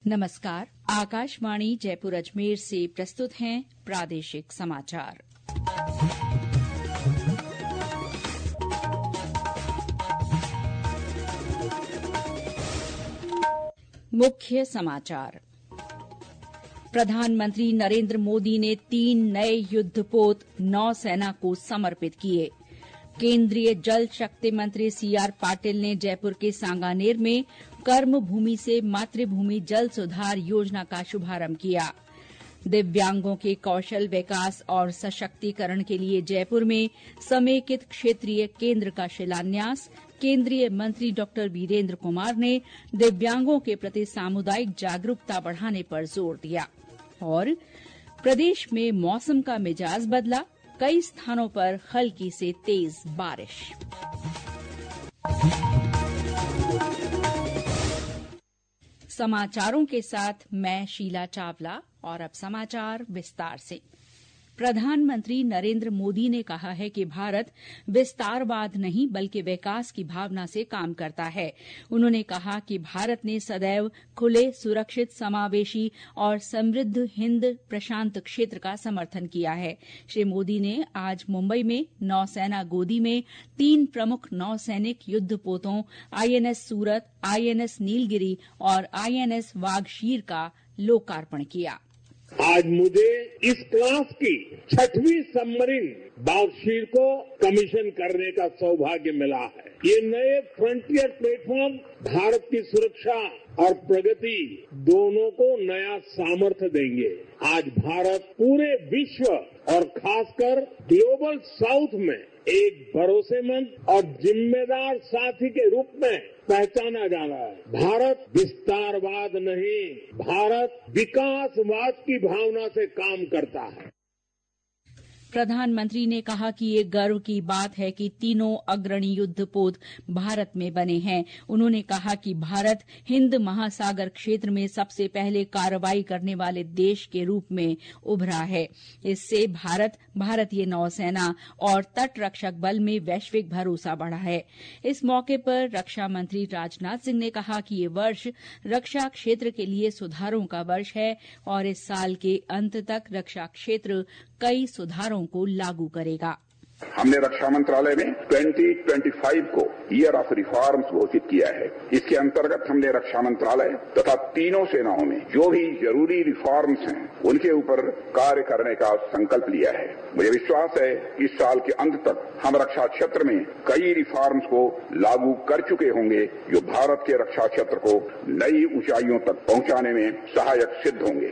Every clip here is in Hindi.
नमस्कार। आकाशवाणी जयपुर अजमेर से प्रस्तुत हैं प्रादेशिक समाचार। मुख्य समाचार। प्रधानमंत्री नरेंद्र मोदी ने 3 नए युद्धपोत नौसेना को समर्पित किए। केंद्रीय जल शक्ति मंत्री सीआर पाटिल ने जयपुर के सांगानेर में कर्मभूमि से मातृभूमि जल सुधार योजना का शुभारंभ किया। दिव्यांगों के कौशल विकास और सशक्तिकरण के लिए जयपुर में समेकित क्षेत्रीय केंद्र का शिलान्यास। केंद्रीय मंत्री डॉक्टर वीरेंद्र कुमार ने दिव्यांगों के प्रति सामुदायिक जागरूकता बढ़ाने पर जोर दिया। और प्रदेश में मौसम का मिजाज बदला, कई स्थानों पर हल्की से तेज बारिश। समाचारों के साथ मैं शीला चावला और अब समाचार विस्तार से। प्रधानमंत्री नरेंद्र मोदी ने कहा है कि भारत विस्तारवाद नहीं बल्कि विकास की भावना से काम करता है। उन्होंने कहा कि भारत ने सदैव खुले, सुरक्षित, समावेशी और समृद्ध हिंद प्रशांत क्षेत्र का समर्थन किया है। श्री मोदी ने आज मुंबई में नौसेना गोदी में 3 प्रमुख नौसैनिक युद्धपोतों आईएनएस सूरत, आईएनएस नीलगिरी और आईएनएस वाघशीर का लोकार्पण किया। आज मुझे इस क्लास की 6वीं सबमरीन वाघशीर को कमीशन करने का सौभाग्य मिला है। ये नए फ्रंटियर प्लेटफॉर्म भारत की सुरक्षा और प्रगति दोनों को नया सामर्थ्य देंगे। आज भारत पूरे विश्व और खासकर ग्लोबल साउथ में एक भरोसेमंद और जिम्मेदार साथी के रूप में पहचाना जा रहा है। भारत विस्तारवाद नहीं, भारत विकासवाद की भावना से काम करता है। प्रधानमंत्री ने कहा कि ये गर्व की बात है कि तीनों अग्रणी युद्धपोत भारत में बने हैं। उन्होंने कहा कि भारत हिंद महासागर क्षेत्र में सबसे पहले कार्रवाई करने वाले देश के रूप में उभरा है। इससे भारतीय नौसेना और तट रक्षक बल में वैश्विक भरोसा बढ़ा है। इस मौके पर रक्षा मंत्री राजनाथ सिंह ने कहा कि ये वर्ष रक्षा क्षेत्र के लिए सुधारों का वर्ष है और इस साल के अंत तक रक्षा क्षेत्र कई सुधारों को लागू करेगा। हमने रक्षा मंत्रालय में 2025 को ईयर ऑफ रिफॉर्म्स घोषित किया है। इसके अंतर्गत हमने रक्षा मंत्रालय तथा तीनों सेनाओं में जो भी जरूरी रिफॉर्म्स हैं उनके ऊपर कार्य करने का संकल्प लिया है। मुझे विश्वास है कि इस साल के अंत तक हम रक्षा क्षेत्र में कई रिफॉर्म्स को लागू कर चुके होंगे जो भारत के रक्षा क्षेत्र को नई ऊंचाइयों तक पहुंचाने में सहायक सिद्ध होंगे।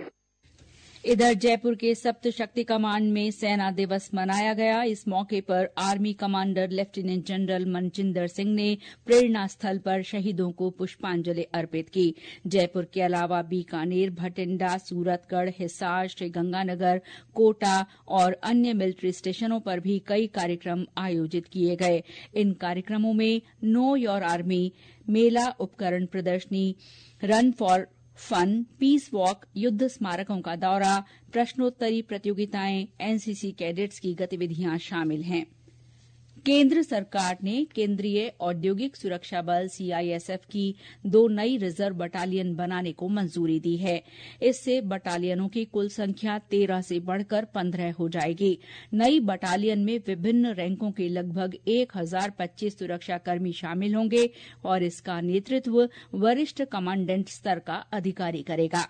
इधर जयपुर के सप्त शक्ति कमांड में सेना दिवस मनाया गया। इस मौके पर army commander lieutenant general Manjinder Singh ने प्रेरणा स्थल पर शहीदों को पुष्पांजलि अर्पित की। जयपुर के अलावा बीकानेर, भटिंडा, सूरतगढ़, हिसार, श्रीगंगानगर, कोटा और अन्य मिलिट्री स्टेशनों पर भी कई कार्यक्रम आयोजित किए गए। इन कार्यक्रमों में नो योर आर्मी, मेला उपकरण प्रदर्शनी, run for fun, peace walk, युद्ध स्मारकों का दौरा, प्रश्नोत्तरी प्रतियोगिताएं, एनसीसी कैडेट्स की गतिविधियां शामिल हैं। केंद्र सरकार ने केंद्रीय औद्योगिक सुरक्षा बल सीआईएसएफ की 2 नई रिजर्व बटालियन बनाने को मंजूरी दी है। इससे बटालियनों की कुल संख्या 13 से बढ़कर 15 हो जाएगी। नई बटालियन में विभिन्न रैंकों के लगभग 1025 सुरक्षाकर्मी शामिल होंगे और इसका नेतृत्व वरिष्ठ कमांडेंट स्तर का अधिकारी करेगा।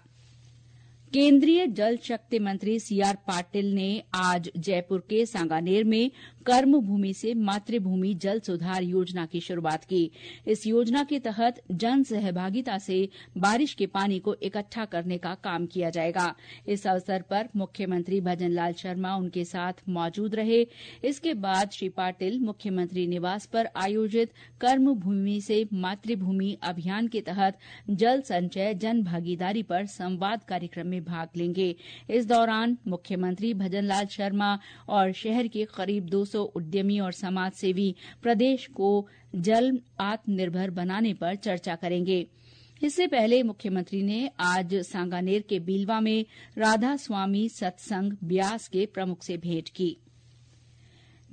केंद्रीय जल शक्ति मंत्री सीआर पाटिल ने आज जयपुर के सांगानेर में कर्मभूमि से मातृभूमि जल सुधार योजना की शुरूआत की। इस योजना के तहत जन सहभागिता से बारिश के पानी को इकट्ठा करने का काम किया जाएगा। इस अवसर पर मुख्यमंत्री भजनलाल शर्मा उनके साथ मौजूद रहे। इसके बाद श्री पाटिल मुख्यमंत्री निवास पर आयोजित कर्मभूमि से मातृभूमि अभियान के तहत जल संचय जन भागीदारी पर संवाद कार्यक्रम में भाग लेंगे। इस दौरान मुख्यमंत्री भजनलाल शर्मा और शहर के करीब 200 उद्यमी और समाजसेवी प्रदेश को जल आत्मनिर्भर बनाने पर चर्चा करेंगे। इससे पहले मुख्यमंत्री ने आज सांगानेर के बीलवा में राधा स्वामी सत्संग ब्यास के प्रमुख से भेंट की।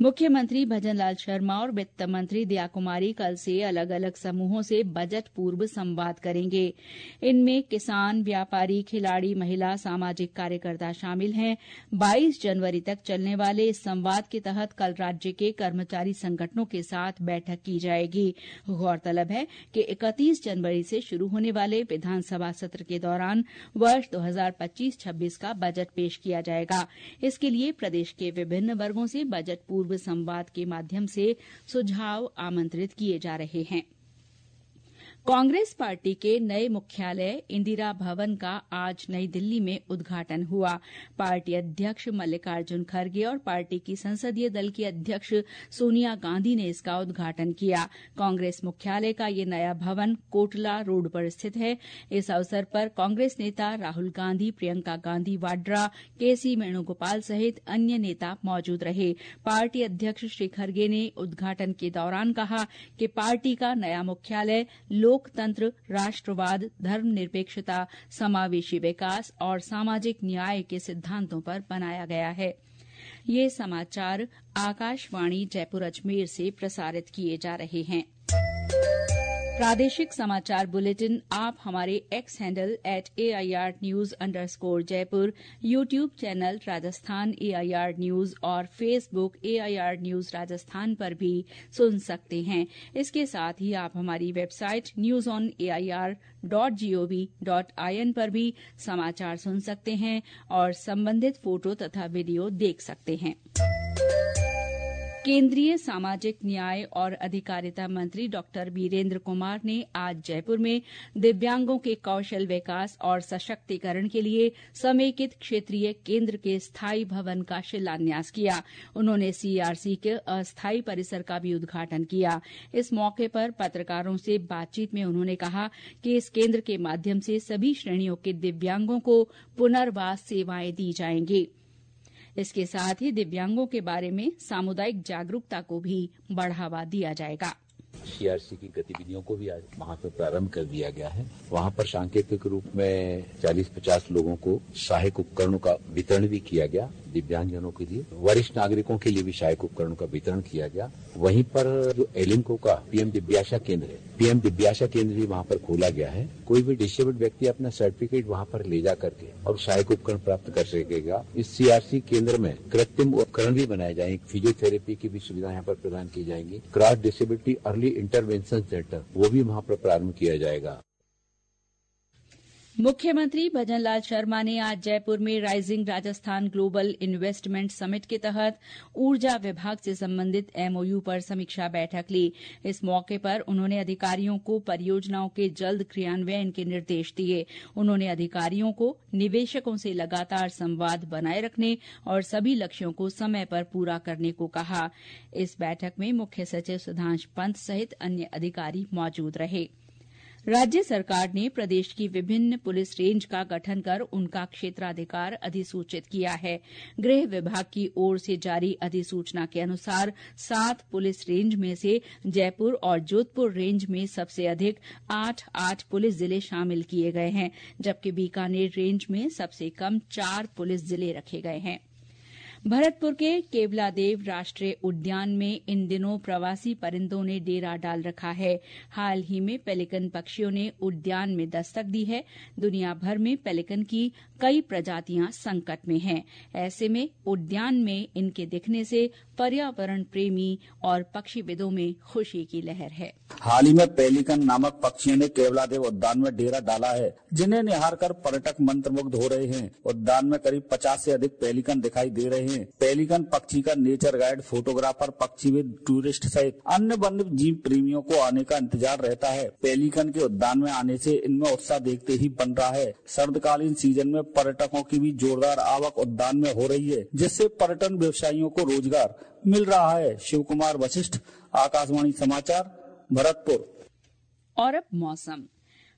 मुख्यमंत्री भजनलाल शर्मा और वित्त मंत्री दया कुमारी कल से अलग अलग समूहों से बजट पूर्व संवाद करेंगे। इनमें किसान, व्यापारी, खिलाड़ी, महिला, सामाजिक कार्यकर्ता शामिल हैं। 22 जनवरी तक चलने वाले इस संवाद के तहत कल राज्य के कर्मचारी संगठनों के साथ बैठक की जाएगी। गौरतलब है कि 31 जनवरी से शुरू होने वाले विधानसभा सत्र के दौरान वर्ष 2025-26 का बजट पेश किया जाएगा। इसके लिए प्रदेश के विभिन्न वर्गों से बजट पूर्व संवाद के माध्यम से सुझाव आमंत्रित किए जा रहे हैं। कांग्रेस पार्टी के नए मुख्यालय इंदिरा भवन का आज नई दिल्ली में उद्घाटन हुआ। पार्टी अध्यक्ष मल्लिकार्जुन खड़गे और पार्टी की संसदीय दल की अध्यक्ष सोनिया गांधी ने इसका उद्घाटन किया। कांग्रेस मुख्यालय का ये नया भवन कोटला रोड पर स्थित है। इस अवसर पर कांग्रेस नेता राहुल गांधी, प्रियंका गांधी वाड्रा, केसी वेणुगोपाल सहित अन्य नेता मौजूद रहे। पार्टी अध्यक्ष श्री खड़गे ने उद्घाटन के दौरान कहा कि पार्टी का नया मुख्यालय लोकतंत्र, राष्ट्रवाद, धर्मनिरपेक्षता, समावेशी विकास और सामाजिक न्याय के सिद्धांतों पर बनाया गया है। ये समाचार आकाशवाणी जयपुर अजमेर से प्रसारित किए जा रहे हैं। प्रादेशिक समाचार बुलेटिन आप हमारे एक्स हैंडल @AIRnews_जयपुर, YouTube channel Rajasthan AIR news और फेसबुक AIR न्यूज राजस्थान पर भी सुन सकते हैं। इसके साथ ही आप हमारी वेबसाइट newsonair.gov.in पर भी समाचार सुन सकते हैं और संबंधित फोटो तथा वीडियो देख सकते हैं। केंद्रीय सामाजिक न्याय और अधिकारिता मंत्री डॉक्टर वीरेंद्र कुमार ने आज जयपुर में दिव्यांगों के कौशल विकास और सशक्तिकरण के लिए समेकित क्षेत्रीय केंद्र के स्थायी भवन का शिलान्यास किया। उन्होंने CRC के अस्थायी परिसर का भी उद्घाटन किया। इस मौके पर पत्रकारों से बातचीत में उन्होंने कहा कि इस केंद्र के माध्यम से सभी श्रेणियों के दिव्यांगों को पुनर्वास सेवाएं दी जाएंगी। इसके साथ ही दिव्यांगों के बारे में सामुदायिक जागरूकता को भी बढ़ावा दिया जाएगा। CRC की गतिविधियों को भी आज वहाँ पर प्रारंभ कर दिया गया है। वहाँ पर सांकेतिक रूप में 40-50 लोगों को सहायक उपकरणों का वितरण भी किया गया। दिव्यांगजनों के लिए, वरिष्ठ नागरिकों के लिए भी सहायक उपकरणों का वितरण किया गया। वहीं पर जो एलिम्को का PM दिव्याशा केंद्र है, PM दिव्याशा केंद्र भी वहाँ पर खोला गया है। कोई भी डिसेबल्ड व्यक्ति अपना सर्टिफिकेट वहाँ पर ले जा करके और सहायक उपकरण प्राप्त कर सकेगा। इस CRC केंद्र में कृत्रिम उपकरण भी बनाए जाएंगे। फिजियोथेरेपी की भी सुविधा यहाँ पर प्रदान की जाएंगी। Cross disability early intervention centre वो भी वहाँ पर प्रारंभ किया जाएगा। मुख्यमंत्री भजनलाल शर्मा ने आज जयपुर में rising Rajasthan global investment summit के तहत ऊर्जा विभाग से संबंधित MOU पर समीक्षा बैठक ली। इस मौके पर उन्होंने अधिकारियों को परियोजनाओं के जल्द क्रियान्वयन के निर्देश दिए। उन्होंने अधिकारियों को निवेशकों से लगातार संवाद बनाए रखने और सभी लक्ष्यों को समय पर पूरा करने को कहा। इस बैठक में मुख्य सचिव सुधांश पंत सहित अन्य अधिकारी मौजूद रहे। राज्य सरकार ने प्रदेश की विभिन्न पुलिस रेंज का गठन कर उनका क्षेत्राधिकार अधिसूचित किया है। गृह विभाग की ओर से जारी अधिसूचना के अनुसार 7 पुलिस रेंज में से जयपुर और जोधपुर रेंज में सबसे अधिक 8 पुलिस जिले शामिल किए गए हैं, जबकि बीकानेर रेंज में सबसे कम 4 पुलिस जिले रखे गए हैं। भरतपुर के केवलादेव राष्ट्रीय उद्यान में इन दिनों प्रवासी परिंदों ने डेरा डाल रखा है। हाल ही में पेलिकन पक्षियों ने उद्यान में दस्तक दी है। दुनिया भर में पेलिकन की कई प्रजातियां संकट में हैं। ऐसे में उद्यान में इनके दिखने से पर्यावरण प्रेमी और पक्षीविदों में खुशी की लहर है। हाल ही में पेलिकन नामक पक्षियों ने केवलादेव उद्यान में डेरा डाला है, जिन्हें निहार कर पर्यटक मंत्रमुग्ध हो रहे हैं। उद्यान में करीब 50 से अधिक पेलिकन दिखाई दे रहे हैं। पेलिकन पक्षी का नेचर गाइड, फोटोग्राफर, पक्षीविद, टूरिस्ट सहित अन्य वन्य जीव प्रेमियों को आने का इंतजार रहता है। पेलिकन के उद्यान में आने से इनमें उत्साह देखते ही बन रहा है। सर्दकालीन सीजन में पर्यटकों की भी जोरदार आवक उद्यान में हो रही है, जिससे पर्यटन व्यवसायियों को रोजगार मिल रहा है। शिव कुमार वशिष्ठ, आकाशवाणी समाचार, भरतपुर। और अब मौसम।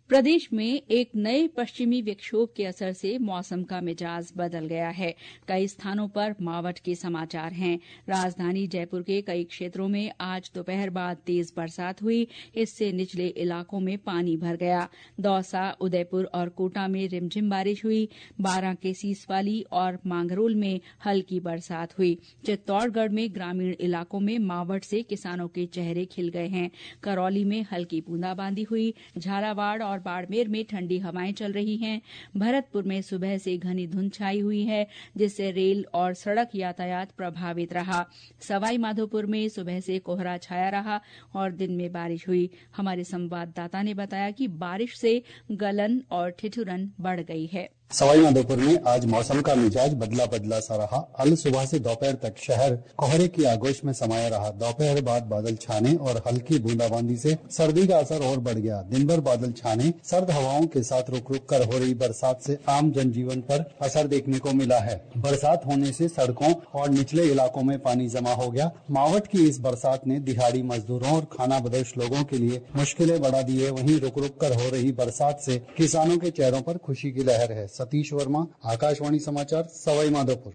प्रदेश में एक नए पश्चिमी विक्षोभ के असर से मौसम का मिजाज बदल गया है। कई स्थानों पर मावठ के समाचार हैं। राजधानी जयपुर के कई क्षेत्रों में आज दोपहर बाद तेज बरसात हुई। इससे निचले इलाकों में पानी भर गया। दौसा, उदयपुर और कोटा में रिमझिम बारिश हुई। बारां के सीसवाली और मांगरोल में हल्की बरसात हुई। चित्तौड़गढ़ में ग्रामीण इलाकों में मावठ से किसानों के चेहरे खिल गए हैं। करौली में हल्की बूंदाबांदी हुई। झालावाड़ और बाड़मेर में ठंडी हवाएं चल रही हैं। भरतपुर में सुबह से घनी धुंध छाई हुई है, जिससे रेल और सड़क यातायात प्रभावित रहा। सवाई माधोपुर में सुबह से कोहरा छाया रहा और दिन में बारिश हुई। हमारे संवाददाता ने बताया कि बारिश से गलन और ठिठुरन बढ़ गई है। सवाई माधोपुर में आज मौसम का मिजाज बदला बदला सा रहा। अल सुबह से दोपहर तक शहर कोहरे की आगोश में समाया रहा। दोपहर बाद बादल छाने और हल्की बूंदाबांदी से सर्दी का असर और बढ़ गया। दिन भर बादल छाने, सर्द हवाओं के साथ रुक रुक कर हो रही बरसात से आम जनजीवन पर असर देखने को मिला है। बरसात होने से सड़कों और निचले इलाकों में पानी जमा हो गया। मावठ की इस बरसात ने दिहाड़ी मजदूरों और खाना बदोश लोगों के लिए मुश्किलें बढ़ा दी है। वहीं रुक रुक कर हो रही बरसात से किसानों के चेहरों पर खुशी की लहर है। सतीश वर्मा, आकाशवाणी समाचार, सवाई माधोपुर।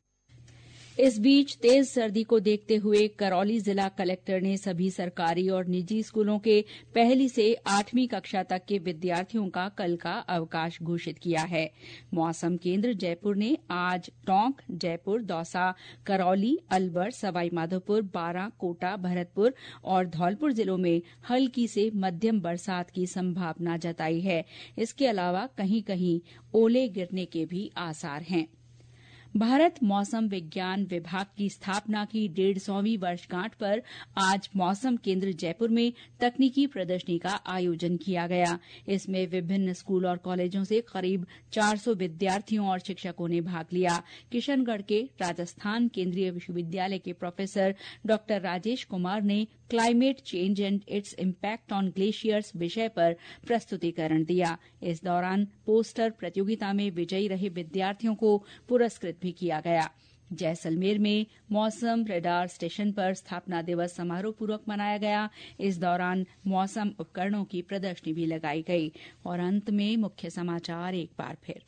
इस बीच तेज सर्दी को देखते हुए करौली जिला कलेक्टर ने सभी सरकारी और निजी स्कूलों के पहली से 8वीं कक्षा तक के विद्यार्थियों का कल का अवकाश घोषित किया है। मौसम केंद्र जयपुर ने आज टोंक, जयपुर, दौसा, करौली, अलवर, सवाई माधोपुर, बारां, कोटा, भरतपुर और धौलपुर जिलों में हल्की से मध्यम बरसात की संभावना जताई है। इसके अलावा कहीं कहीं ओले गिरने के भी आसार हैं। भारत मौसम विज्ञान विभाग की स्थापना की 150वीं वर्षगांठ पर आज मौसम केंद्र जयपुर में तकनीकी प्रदर्शनी का आयोजन किया गया। इसमें विभिन्न स्कूल और कॉलेजों से करीब 400 विद्यार्थियों और शिक्षकों ने भाग लिया। किशनगढ़ के राजस्थान केंद्रीय विश्वविद्यालय के प्रोफेसर डॉ राजेश कुमार ने climate change and its impact on glaciers विषय पर प्रस्तुतिकरण दिया। इस दौरान पोस्टर प्रतियोगिता में विजयी रहे विद्यार्थियों को पुरस्कृत भी किया गया। जैसलमेर में मौसम रेडार स्टेशन पर स्थापना दिवस समारोह पूर्वक मनाया गया। इस दौरान मौसम उपकरणों की प्रदर्शनी भी लगाई गई। और अंत में मुख्य समाचार एक बार फिर।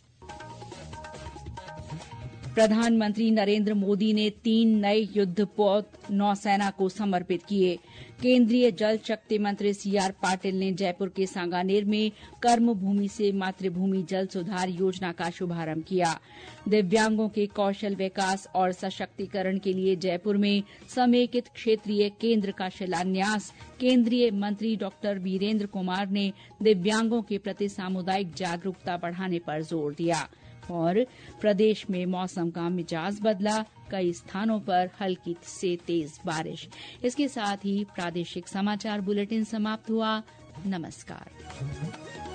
प्रधानमंत्री नरेंद्र मोदी ने 3 नए युद्धपोत नौसेना को समर्पित किए। केंद्रीय जल शक्ति मंत्री सीआर पाटिल ने जयपुर के सांगानेर में कर्मभूमि से मातृभूमि जल सुधार योजना का शुभारंभ किया। दिव्यांगों के कौशल विकास और सशक्तिकरण के लिए जयपुर में समेकित क्षेत्रीय केंद्र का शिलान्यास केंद्रीय मंत्री डॉ वीरेंद्र कुमार ने दिव्यांगों के प्रति सामुदायिक जागरूकता बढ़ाने पर जोर दिया। और प्रदेश में मौसम का मिजाज बदला, कई स्थानों पर हल्की से तेज बारिश। इसके साथ ही प्रादेशिक समाचार बुलेटिन समाप्त हुआ। नमस्कार।